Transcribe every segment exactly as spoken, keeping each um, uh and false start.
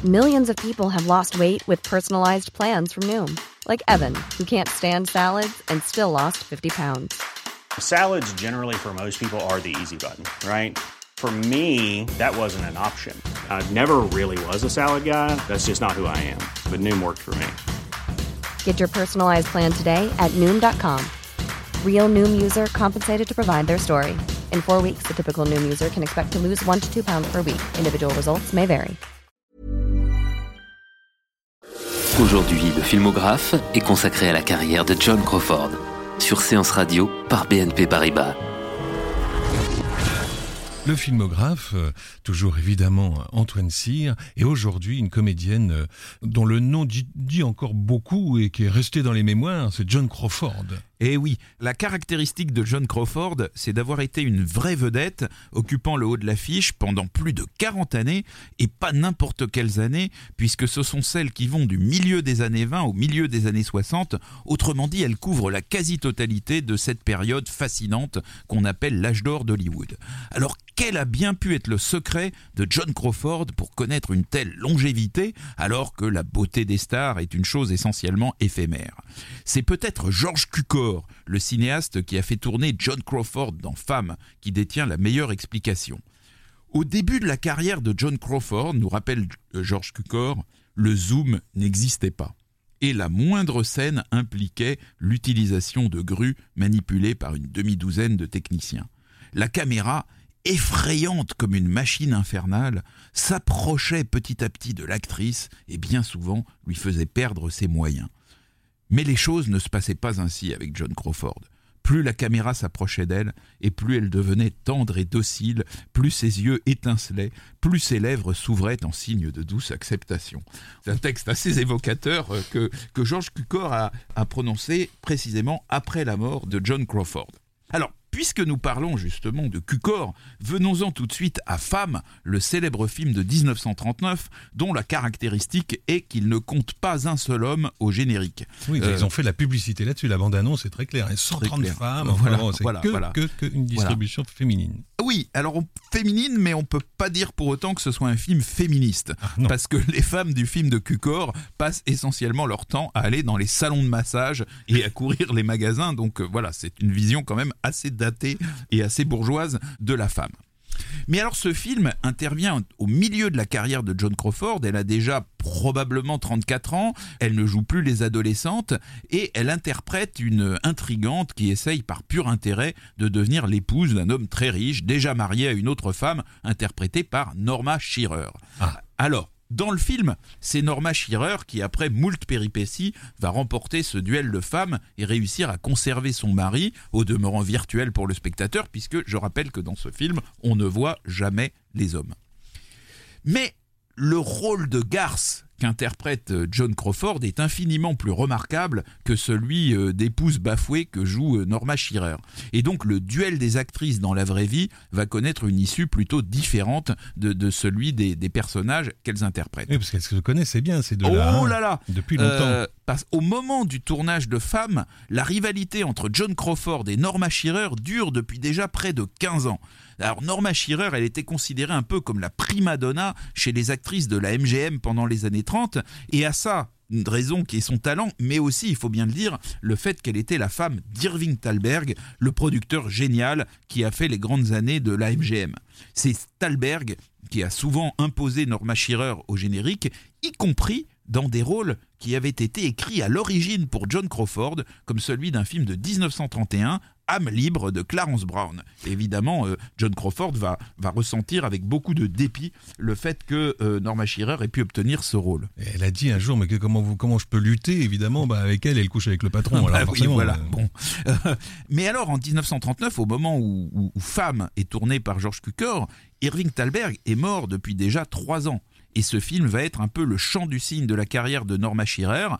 Millions of people have lost weight with personalized plans from Noom. Like Evan, who can't stand salads and still lost fifty pounds. Salads generally for most people are the easy button, right? For me, that wasn't an option. I never really was a salad guy. That's just not who I am. But Noom worked for me. Get your personalized plan today at Noom dot com. Real Noom user compensated to provide their story. In four weeks, the typical Noom user can expect to lose one to two pounds per week. Individual results may vary. Aujourd'hui, le filmographe est consacré à la carrière de Joan Crawford, sur Séance Radio par B N P Paribas. Le filmographe, euh, toujours évidemment Antoine Cyr, et aujourd'hui une comédienne euh, dont le nom dit, dit encore beaucoup et qui est resté dans les mémoires, c'est Joan Crawford. Eh oui, la caractéristique de Joan Crawford, c'est d'avoir été une vraie vedette, occupant le haut de l'affiche pendant plus de quarante années, et pas n'importe quelles années, puisque ce sont celles qui vont du milieu des années vingt au milieu des années soixante. Autrement dit, elle couvre la quasi-totalité de cette période fascinante qu'on appelle l'âge d'or d'Hollywood. Alors, quel a bien pu être le secret de Joan Crawford pour connaître une telle longévité, alors que la beauté des stars est une chose essentiellement éphémère? C'est peut-être George Cukor, le cinéaste qui a fait tourner Joan Crawford dans Femme, qui détient la meilleure explication. Au début de la carrière de Joan Crawford, nous rappelle George Cukor, le zoom n'existait pas. Et la moindre scène impliquait l'utilisation de grues manipulées par une demi-douzaine de techniciens. La caméra, effrayante comme une machine infernale, s'approchait petit à petit de l'actrice et bien souvent lui faisait perdre ses moyens. Mais les choses ne se passaient pas ainsi avec Joan Crawford. Plus la caméra s'approchait d'elle, et plus elle devenait tendre et docile, plus ses yeux étincelaient, plus ses lèvres s'ouvraient en signe de douce acceptation. C'est un texte assez évocateur que, que George Cukor a, a prononcé précisément après la mort de Joan Crawford. Alors, puisque nous parlons justement de Cukor, venons-en tout de suite à Femme, le célèbre film de dix-neuf cent trente-neuf, dont la caractéristique est qu'il ne compte pas un seul homme au générique. Oui, euh, ils ont fait la publicité là-dessus, la bande-annonce est très claire. Et cent trente femmes, voilà, enfin, c'est voilà, que, voilà. que, que une distribution voilà. féminine. Oui, alors on, féminine, mais on ne peut pas dire pour autant que ce soit un film féministe. Ah, parce que les femmes du film de Cukor passent essentiellement leur temps à aller dans les salons de massage et à courir les magasins. Donc euh, voilà, c'est une vision quand même assez datée et assez bourgeoise de la femme. Mais alors ce film intervient au milieu de la carrière de Joan Crawford. Elle a déjà probablement trente-quatre ans, elle ne joue plus les adolescentes et elle interprète une intrigante qui essaye par pur intérêt de devenir l'épouse d'un homme très riche, déjà marié à une autre femme, interprétée par Norma Shearer. Ah. Alors, dans le film, c'est Norma Shearer qui, après moult péripéties, va remporter ce duel de femmes et réussir à conserver son mari, au demeurant virtuel pour le spectateur, puisque je rappelle que dans ce film, on ne voit jamais les hommes. Mais le rôle de garce qu'interprète Joan Crawford est infiniment plus remarquable que celui d'épouse bafouée que joue Norma Shearer. Et donc le duel des actrices dans la vraie vie va connaître une issue plutôt différente de, de celui des, des personnages qu'elles interprètent. Oui, parce qu'elles se connaissaient bien ces deux-là. Oh là là, depuis longtemps. Euh, parce, au moment du tournage de Femme, la rivalité entre Joan Crawford et Norma Shearer dure depuis déjà près de quinze ans. Alors Norma Shearer, elle était considérée un peu comme la prima donna chez les actrices de la M G M pendant les années trente, et à ça, une raison qui est son talent, mais aussi, il faut bien le dire, le fait qu'elle était la femme d'Irving Thalberg, le producteur génial qui a fait les grandes années de la M G M. C'est Thalberg qui a souvent imposé Norma Shearer au générique, y compris dans des rôles qui avaient été écrits à l'origine pour Joan Crawford, comme celui d'un film de dix-neuf cent trente et un, Âme libre de Clarence Brown. Évidemment, euh, Joan Crawford va, va ressentir avec beaucoup de dépit le fait que euh, Norma Shearer ait pu obtenir ce rôle. Et elle a dit un jour, mais que, comment, vous, comment je peux lutter? Évidemment, bah, avec elle, elle couche avec le patron. Ah, bah, alors, oui, voilà. Euh... Bon. Euh, mais alors, en dix-neuf cent trente-neuf, au moment où, où, où Femme est tournée par George Cukor, Irving Thalberg est mort depuis déjà trois ans. Et ce film va être un peu le chant du cygne de la carrière de Norma Shearer.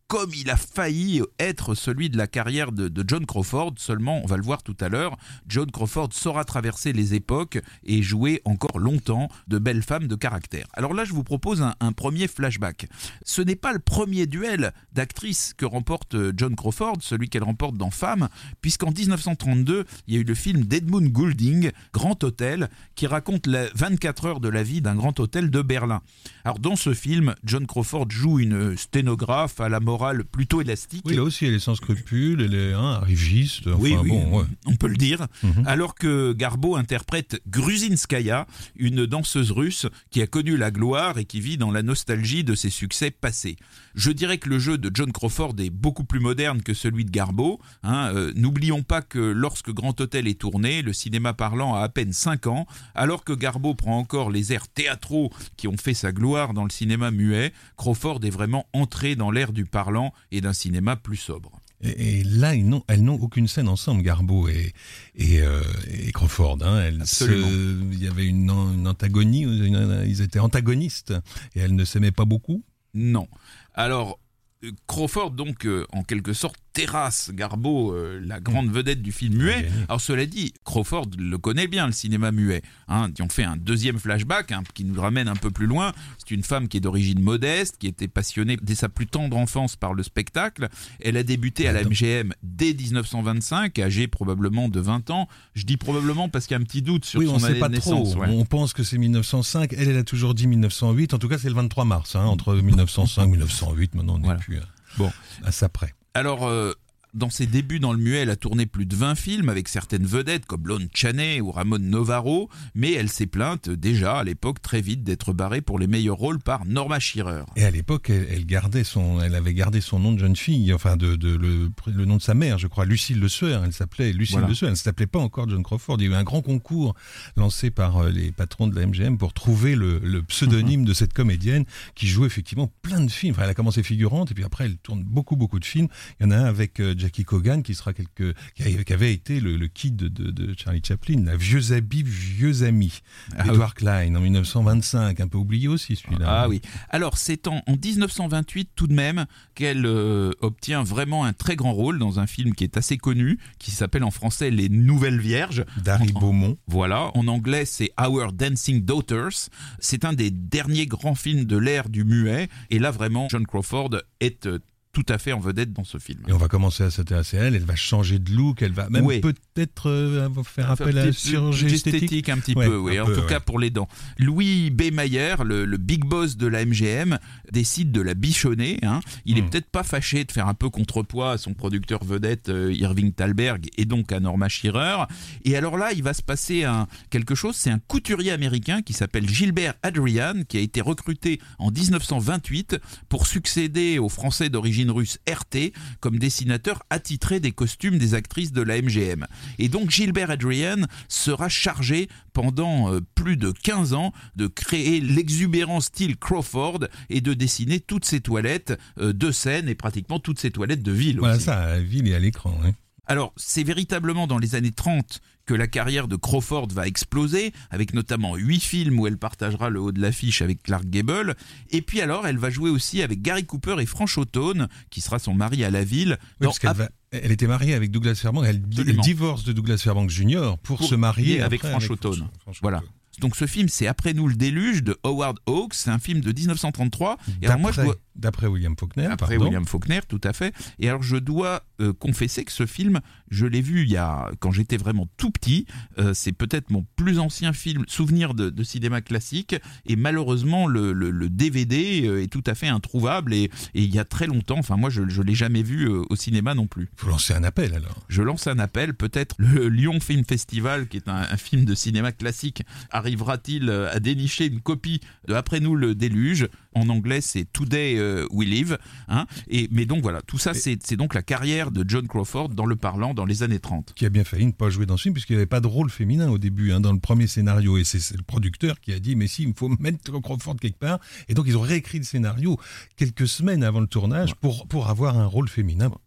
comme il a failli être celui de la carrière de, de Joan Crawford. Seulement, on va le voir tout à l'heure, Joan Crawford saura traverser les époques et jouer encore longtemps de belles femmes de caractère. Alors là, je vous propose un, un premier flashback. Ce n'est pas le premier duel d'actrices que remporte Joan Crawford, celui qu'elle remporte dans Femme, puisqu'en dix-neuf cent trente-deux, il y a eu le film d'Edmund Goulding, Grand Hôtel, qui raconte les vingt-quatre heures de la vie d'un grand hôtel de Berlin. Alors dans ce film, Joan Crawford joue une sténographe à la morale plutôt élastique. Oui, là aussi, elle est sans scrupules, elle est hein, arriviste. Enfin, oui, oui, bon, ouais. On peut le dire. Mm-hmm. Alors que Garbo interprète Gruzinskaya, une danseuse russe qui a connu la gloire et qui vit dans la nostalgie de ses succès passés. Je dirais que le jeu de Joan Crawford est beaucoup plus moderne que celui de Garbo. Hein. Euh, n'oublions pas que lorsque Grand Hôtel est tourné, le cinéma parlant a à peine cinq ans, alors que Garbo prend encore les airs théâtraux qui ont fait sa gloire dans le cinéma muet. Crawford est vraiment entré dans l'ère du parlant et d'un cinéma plus sobre. Et, et là, ils n'ont, elles n'ont aucune scène ensemble, Garbo et, et, euh, et Crawford. Hein. Elles Absolument. Se, il y avait une, une antagonie, une, ils étaient antagonistes et elles ne s'aimaient pas beaucoup. Non. Alors, Crawford, donc, euh, en quelque sorte, terrasse Garbo, euh, la grande vedette du film muet. Alors cela dit, Crawford le connaît bien, le cinéma muet. Hein, on fait un deuxième flashback hein, qui nous ramène un peu plus loin. C'est une femme qui est d'origine modeste, qui était passionnée dès sa plus tendre enfance par le spectacle. Elle a débuté à la M G M dès dix-neuf cent vingt-cinq, âgée probablement de vingt ans. Je dis probablement parce qu'il y a un petit doute sur oui, son année de naissance. Trop. Ouais. On pense que c'est mille neuf cent cinq, elle, elle a toujours dit mille neuf cent huit. En tout cas, c'est le vingt-trois mars, hein, entre mille neuf cent cinq et mille neuf cent huit. Maintenant, on n'est voilà. plus à, bon. à ça près. Alors, euh, dans ses débuts dans le muet, elle a tourné plus de vingt films avec certaines vedettes comme Lon Chaney ou Ramon Novaro, mais elle s'est plainte déjà à l'époque très vite d'être barrée pour les meilleurs rôles par Norma Shearer. Et à l'époque, elle, elle gardait son, elle avait gardé son nom de jeune fille, enfin de, de le, le nom de sa mère, je crois, Lucille Le Sueur. Elle s'appelait Lucille Voilà. Le Sueur. Elle ne s'appelait pas encore Joan Crawford. Il y a eu un grand concours lancé par les patrons de la M G M pour trouver le, le pseudonyme mm-hmm. de cette comédienne qui joue effectivement plein de films. Enfin, elle a commencé figurante et puis après elle tourne beaucoup beaucoup de films. Il y en a un avec euh, Jackie Coogan qui sera quelque, qui avait été le, le kid de, de, de Charlie Chaplin, la vieux habit, vieux ami, ah, Edward oui. Klein en mille neuf cent vingt-cinq, un peu oublié aussi celui-là. Ah oui. Alors c'est en, en dix-neuf cent vingt-huit tout de même qu'elle euh, obtient vraiment un très grand rôle dans un film qui est assez connu, qui s'appelle en français Les Nouvelles Vierges. d'Harry en, Beaumont. Voilà. En anglais c'est Our Dancing Daughters. C'est un des derniers grands films de l'ère du muet. Et là vraiment, Joan Crawford est euh, tout à fait en vedette dans ce film. Et on va commencer à s'intéresser à elle, elle va changer de look, elle va même oui. peut-être euh, faire appel à la chirurgie esthétique. esthétique un petit ouais, peu, oui, un en peu, tout ouais. cas pour les dents. Louis B. Mayer, le, le big boss de la M G M, décide de la bichonner. Hein. Il mmh. est peut-être pas fâché de faire un peu contrepoids à son producteur vedette euh, Irving Thalberg et donc à Norma Shearer. Et alors là, il va se passer un, quelque chose, c'est un couturier américain qui s'appelle Gilbert Adrian, qui a été recruté en dix-neuf cent vingt-huit pour succéder au Français d'origine russe R T comme dessinateur attitré des costumes des actrices de la M G M. Et donc Gilbert Adrian sera chargé pendant euh, plus de quinze ans de créer l'exubérant style Crawford et de dessiner toutes ses toilettes euh, de scène et pratiquement toutes ses toilettes de ville voilà aussi. Ça, à la ville et à l'écran. Hein. Alors, c'est véritablement dans les années trente que la carrière de Crawford va exploser, avec notamment huit films où elle partagera le haut de l'affiche avec Clark Gable. Et puis alors, elle va jouer aussi avec Gary Cooper et Franche Haughton, qui sera son mari à la ville. Oui, parce qu'elle va... Elle était mariée avec Douglas Fairbanks, elle, elle divorce de Douglas Fairbanks junior pour, pour se marier avec Franche Haughton. Voilà. Donc ce film, c'est Après nous le déluge de Howard Hawks, c'est un film de dix-neuf cent trente-trois. Et alors moi, je dois... D'après William Faulkner. Après pardon. William Faulkner, tout à fait. Et alors je dois euh, confesser que ce film, je l'ai vu il y a, quand j'étais vraiment tout petit. Euh, c'est peut-être mon plus ancien film, souvenir de, de cinéma classique. Et malheureusement, le, le, le D V D est tout à fait introuvable. Et, et il y a très longtemps, enfin moi, je ne l'ai jamais vu euh, au cinéma non plus. Il faut lancer un appel alors. Je lance un appel. Peut-être le Lyon Film Festival, qui est un, un film de cinéma classique, arrivera-t-il à dénicher une copie de Après nous le déluge. En anglais, c'est Today uh, We Live. Hein, et, mais donc voilà, tout ça, c'est, c'est donc la carrière de Joan Crawford dans le parlant dans les années trente. Qui a bien failli ne pas jouer dans ce film, puisqu'il n'y avait pas de rôle féminin au début, hein, dans le premier scénario. Et c'est, c'est le producteur qui a dit, mais si, il faut mettre Crawford quelque part. Et donc, ils ont réécrit le scénario quelques semaines avant le tournage ouais. pour, pour avoir un rôle féminin pour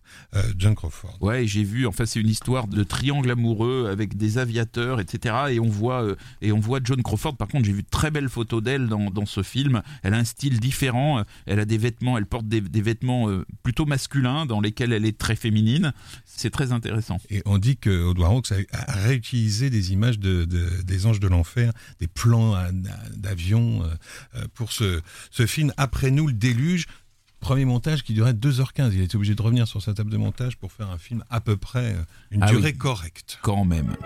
euh, John Crawford. Ouais, j'ai vu, enfin c'est une histoire de triangle amoureux avec des aviateurs, et cetera. Et on voit, euh, et on voit Joan Crawford. Par contre, j'ai vu de très belles photos d'elle dans, dans ce film. Elle a un style différent. Elle a des vêtements, elle porte des, des vêtements euh, plutôt masculins dans lesquels elle est très féminine. C'est très intéressant. Et on dit que Howard Hawks a, a réutilisé des images de, de, des Anges de l'Enfer, des plans à, à, d'avions euh, pour ce, ce film. Après nous, le déluge. Premier montage qui durait deux heures quinze. Il était obligé de revenir sur sa table de montage pour faire un film à peu près une ah durée oui, correcte. Quand même.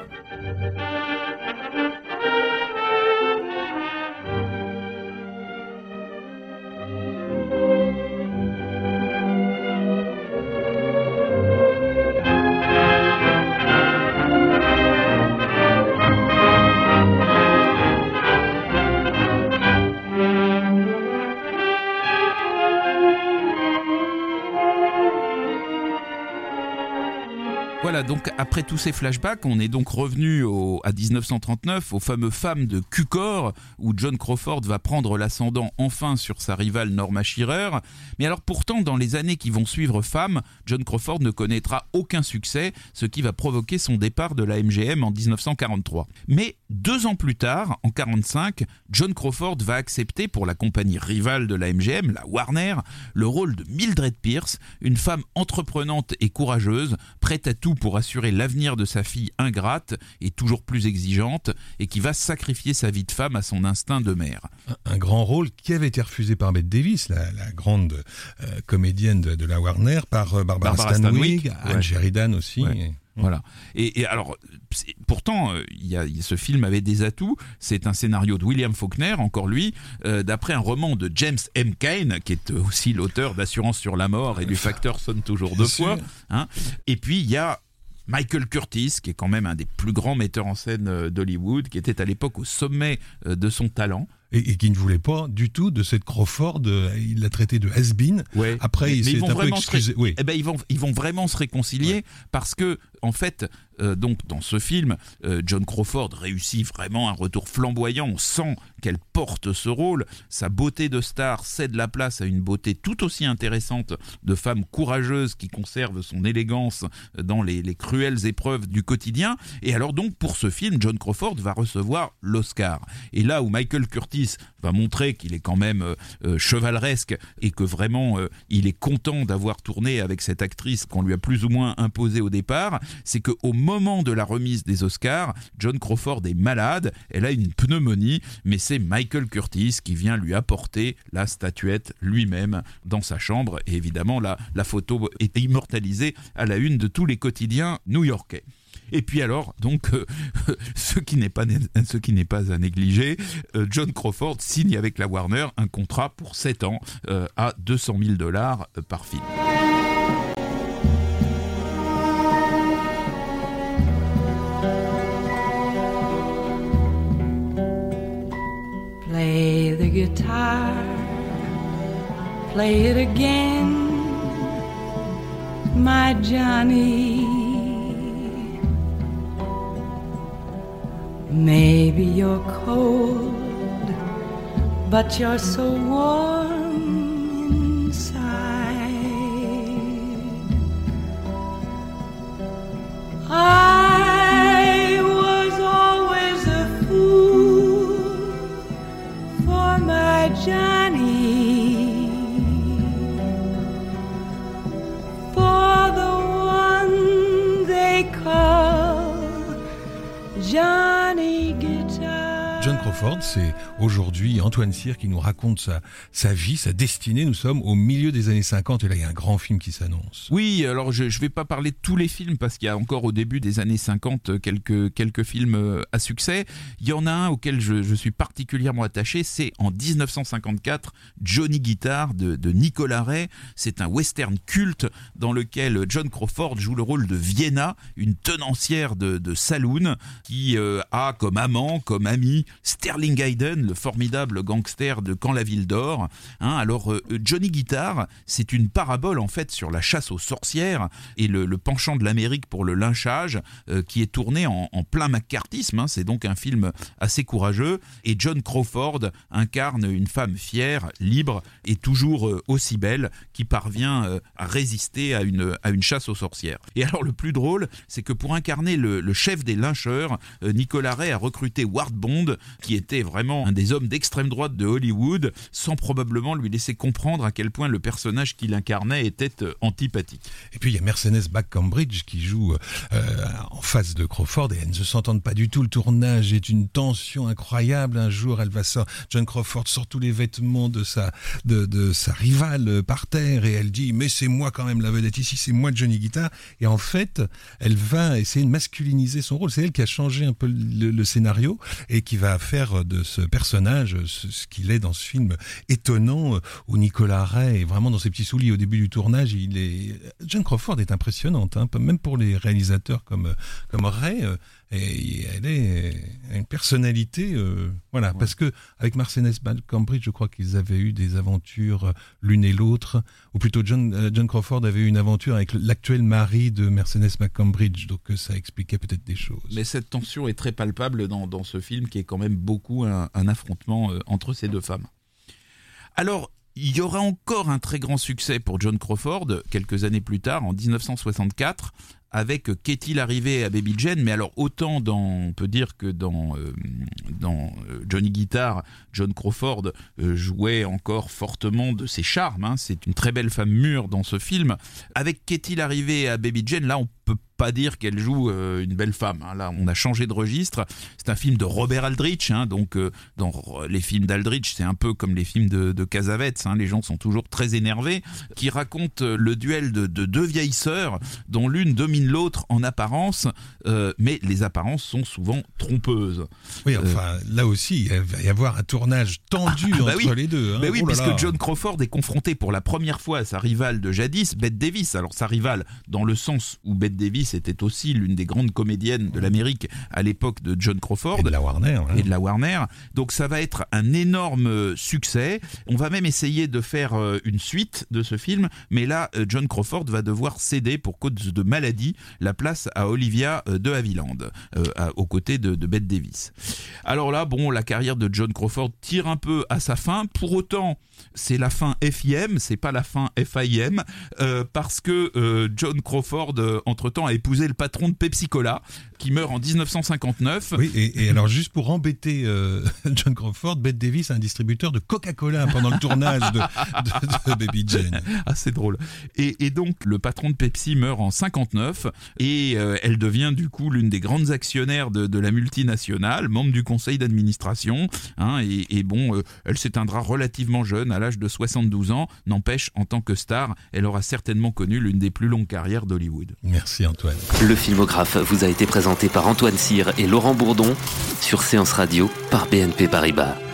Voilà, donc après tous ces flashbacks, on est donc revenu au, à dix-neuf cent trente-neuf, aux fameux femmes de Q-Corps, où Joan Crawford va prendre l'ascendant enfin sur sa rivale Norma Shearer. Mais alors pourtant, dans les années qui vont suivre Femmes, Joan Crawford ne connaîtra aucun succès, ce qui va provoquer son départ de la M G M en dix-neuf cent quarante-trois. Mais deux ans plus tard, en quarante-cinq, Joan Crawford va accepter pour la compagnie rivale de la M G M, la Warner, le rôle de Mildred Pierce, une femme entreprenante et courageuse, prête à tout pour assurer l'avenir de sa fille ingrate et toujours plus exigeante, et qui va sacrifier sa vie de femme à son instinct de mère. Un, un grand rôle qui avait été refusé par Bette Davis, la, la grande euh, comédienne de, de la Warner, par euh, Barbara, Barbara Stanwyck, Stanwyck, Anne ouais. Sheridan aussi. Ouais. Et... Voilà. Et, et alors, pourtant, euh, y a, y a, ce film avait des atouts. C'est un scénario de William Faulkner, encore lui, euh, d'après un roman de James M. Cain, qui est aussi l'auteur d'Assurance sur la mort et du Facteur sonne toujours deux fois. Hein. Et puis, il y a Michael Curtis, qui est quand même un des plus grands metteurs en scène d'Hollywood, qui était à l'époque au sommet de son talent. Et, et qui ne voulait pas du tout de cette Crawford, euh, il l'a traité de has-been. Ouais. Après, mais, il mais s'est un peu excusé. Ré... Oui. Eh ben, ils vont, ils vont vraiment se réconcilier ouais. parce que, en fait, euh, donc dans ce film, euh, Joan Crawford réussit vraiment un retour flamboyant. On sent qu'elle porte ce rôle. Sa beauté de star cède la place à une beauté tout aussi intéressante de femme courageuse qui conserve son élégance dans les, les cruelles épreuves du quotidien. Et alors donc, pour ce film, Joan Crawford va recevoir l'Oscar. Et là où Michael Curtis va montrer qu'il est quand même euh, euh, chevaleresque et que vraiment euh, il est content d'avoir tourné avec cette actrice qu'on lui a plus ou moins imposée au départ, c'est qu'au moment de la remise des Oscars, Joan Crawford est malade, elle a une pneumonie, mais c'est Michael Curtis qui vient lui apporter la statuette lui-même dans sa chambre, et évidemment la, la photo est immortalisée à la une de tous les quotidiens new-yorkais. Et puis alors, donc, euh, ce qui n'est pas, ce qui n'est pas à négliger, euh, Joan Crawford signe avec la Warner un contrat pour sept ans euh, à deux cent mille dollars par film. Play the guitar, play it again, my Johnny. Maybe you're cold, but you're so warm inside. I was always a fool for my Johnny, for the one they call Johnny. Joan Crawford, c'est aujourd'hui Antoine Cyr qui nous raconte sa, sa vie, sa destinée. Nous sommes au milieu des années cinquante et là il y a un grand film qui s'annonce. Oui, alors je ne vais pas parler de tous les films parce qu'il y a encore au début des années cinquante quelques, quelques films à succès. Il y en a un auquel je, je suis particulièrement attaché, c'est en dix-neuf cent cinquante-quatre, Johnny Guitar de, de Nicolas Ray. C'est un western culte dans lequel Joan Crawford joue le rôle de Vienna, une tenancière de, de saloon qui euh, a comme amant, comme ami Sterling Hayden, le formidable gangster de Quand la ville dort. Hein, alors euh, Johnny Guitar, c'est une parabole en fait sur la chasse aux sorcières et le, le penchant de l'Amérique pour le lynchage euh, qui est tourné en, en plein McCarthyisme. Hein, c'est donc un film assez courageux. Et Joan Crawford incarne une femme fière, libre et toujours euh, aussi belle qui parvient euh, à résister à une, à une chasse aux sorcières. Et alors le plus drôle, c'est que pour incarner le, le chef des lyncheurs, euh, Nicolas Ray a recruté Ward Bond, qui était vraiment un des hommes d'extrême droite de Hollywood, sans probablement lui laisser comprendre à quel point le personnage qu'il incarnait était euh, antipathique. Et puis il y a Mercedes McCambridge qui joue euh, en face de Crawford et elles ne se s'entendent pas du tout. Le tournage est une tension incroyable. Un jour, elle va sortir, Joan Crawford sort tous les vêtements de sa, de, de sa rivale par terre et elle dit « mais c'est moi quand même la vedette ici, c'est moi Johnny Guitar ». Et en fait, elle va essayer de masculiniser son rôle. C'est elle qui a changé un peu le, le scénario et qui va faire de ce personnage ce, ce qu'il est dans ce film étonnant où Nicolas Ray est vraiment dans ses petits souliers au début du tournage. Il est... Joan Crawford est impressionnante, hein, même pour les réalisateurs comme, comme Ray. Et elle est une personnalité, euh, voilà, ouais. Parce que avec Mercedes McCambridge, je crois qu'ils avaient eu des aventures l'une et l'autre, ou plutôt John, euh, Joan Crawford avait eu une aventure avec l'actuel mari de Mercedes McCambridge, donc ça expliquait peut-être des choses. Mais cette tension est très palpable dans, dans ce film, qui est quand même beaucoup un, un affrontement euh, entre ces deux femmes. Alors, il y aura encore un très grand succès pour Joan Crawford quelques années plus tard, en dix-neuf cent soixante-quatre, avec Qu'est-il arrivé à Baby Jane, mais alors autant dans, on peut dire que dans, euh, dans euh, Johnny Guitar, Joan Crawford euh, jouait encore fortement de ses charmes, hein, c'est une très belle femme mûre dans ce film. Avec Qu'est-il arrivé à Baby Jane, là on peut pas dire qu'elle joue euh, une belle femme, hein. Là on a changé de registre, c'est un film de Robert Aldrich, hein, donc euh, dans les films d'Aldrich c'est un peu comme les films de, de Cassavetes, hein, les gens sont toujours très énervés, qui raconte le duel de, de deux vieilles sœurs dont l'une domine l'autre en apparence, euh, mais les apparences sont souvent trompeuses. Oui, enfin, euh, là aussi, il va y avoir un tournage tendu ah, ah, bah entre oui. les deux. Hein. Bah oui, oh là puisque là. Joan Crawford est confrontée pour la première fois à sa rivale de jadis, Bette Davis. Alors sa rivale, dans le sens où Bette Davis était aussi l'une des grandes comédiennes de l'Amérique à l'époque de Joan Crawford. Et de la Warner. Hein. Et de la Warner. Donc ça va être un énorme succès. On va même essayer de faire une suite de ce film, mais là, Joan Crawford va devoir céder pour cause de maladie la place à Olivia de Havilland, euh, à, aux côtés de, de Bette Davis. Alors là, bon, la carrière de Joan Crawford tire un peu à sa fin. Pour autant, c'est la fin F I M, c'est pas la fin F I M, euh, parce que euh, Joan Crawford, euh, entre-temps, a épousé le patron de Pepsi Cola, qui meurt en dix-neuf cent cinquante-neuf. Oui, et, et alors juste pour embêter euh, Joan Crawford, Bette Davis a un distributeur de Coca-Cola pendant le tournage de, de, de Baby Jane. Ah, c'est drôle. Et, et donc, le patron de Pepsi meurt en cinquante-neuf, et euh, elle devient du coup l'une des grandes actionnaires de, de la multinationale, membre du conseil d'administration, hein, et, et bon, euh, elle s'éteindra relativement jeune, à l'âge de soixante-douze ans. N'empêche, en tant que star, elle aura certainement connu l'une des plus longues carrières d'Hollywood. Merci Antoine. Le Filmographe vous a été présenté par Antoine Cyr et Laurent Bourdon sur Séance Radio par B N P Paribas.